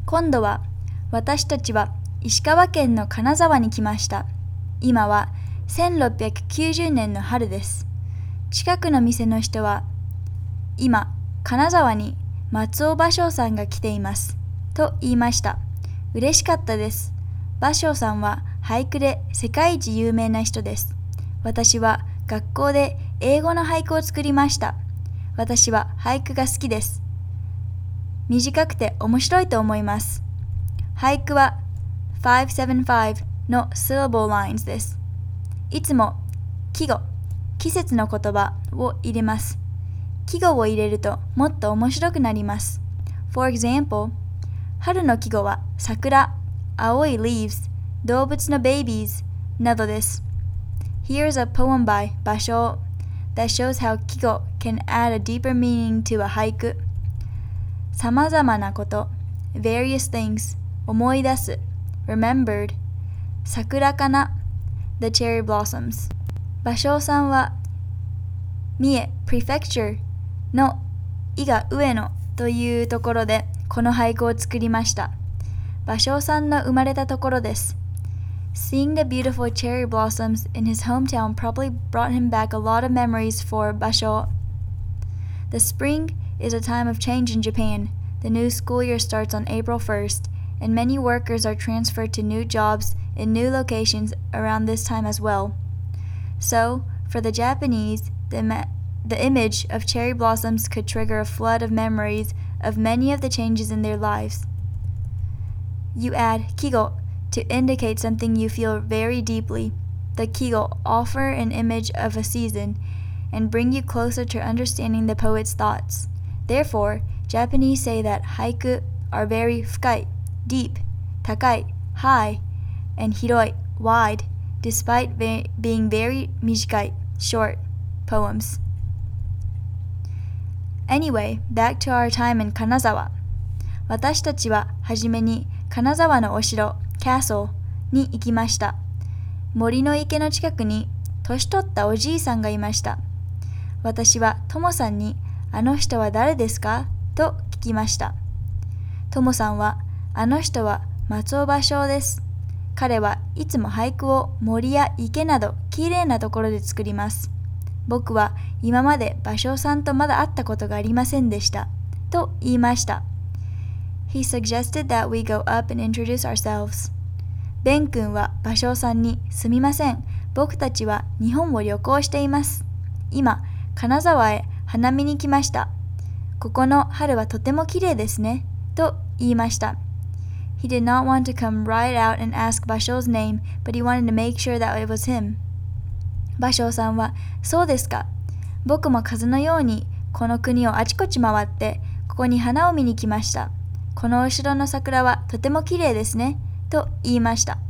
今度は私たちは石川県の金沢に来ました。今は1690年の春です。近くの店の人は、今、金沢に松尾芭蕉さんが来ています。と言いました。嬉しかったです。芭蕉さんは俳句で世界一有名な人です。私は学校で英語の俳句を作りました。私は俳句が好きです。短くて面白いと思います。俳句は575の syllable lines です。いつも季語、季節の言葉を入れます。季語を入れるともっと面白くなります。For example、春の季語は桜、青い leaves、動物の babies などです。Here's a poem by 芭蕉 that shows how 季語 can add a deeper meaning to a 俳句。さまざまなこと、various things、思い出す、remembered、桜かな、the cherry blossoms。芭蕉さんは、三重 prefecture の伊賀上野というところでこの俳句を作りました。芭蕉さんの生まれたところです。Seeing the beautiful cherry blossoms in his hometown probably brought him back a lot of memories for Basho. The spring is a time of change in Japan. The new school year starts on April 1st, and many workers are transferred to new jobs in new locations around this time as well. So, for the Japanese, the image of cherry blossoms could trigger a flood of memories of many of the changes in their lives. You add kigo to indicate something you feel very deeply. The kigo offer an image of a season and bring you closer to understanding the poet's thoughts. Therefore, Japanese say that haiku are very fukai, deep, takai, high, and hiroi, wide, despite being very mijikai, short poems. Anyway, back to our time in Kanazawa. 私たちははじめに金沢のお城、Castle に行きました。森の池の近くに年取ったおじいさんがいました。私はトモさんに、あの人は誰ですかと聞きました。トモさんは、あの人は松尾芭蕉です。彼はいつも俳句を森や池などきれいなところで作ります。僕は今まで芭蕉さんとまだ会ったことがありませんでした。と言いました。He suggested that we go up and introduce ourselves. ベン君は芭蕉さんに、すみません、僕たちは日本を旅行しています。今、金沢へ花見に来ました。ここの春はとてもきれいですね。と言いました。He did not want to come right out and ask Bashau's name, but he wanted to make sure that it was him. 芭蕉さんは、そうですか。僕も風のようにこの国をあちこち回って、ここに花を見に来ました。この後ろの桜はとてもきれいですね。と言いました。